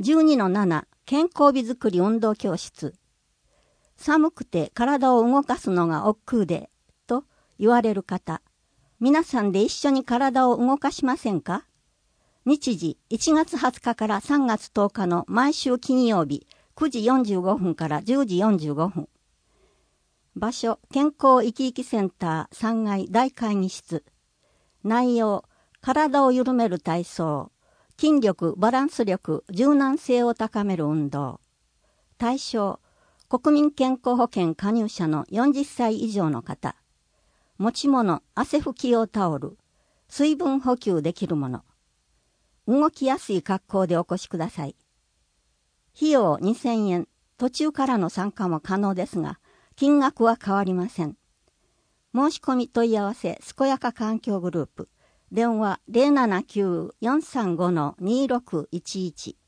12-7 健康美づくり運動教室。寒くて体を動かすのが億劫でと言われる方、皆さんで一緒に体を動かしませんか？日時1月20日から3月10日の毎週金曜日9時45分から10時45分。場所、健康生き生きセンター3階大会議室。内容、体を緩める体操、筋力、バランス力、柔軟性を高める運動。対象、国民健康保険加入者の40歳以上の方。持ち物、汗拭き用タオル、水分補給できるもの。動きやすい格好でお越しください。費用2000円、途中からの参加も可能ですが、金額は変わりません。申し込み問い合わせ、健やか環境グループ。電話 079-435-2611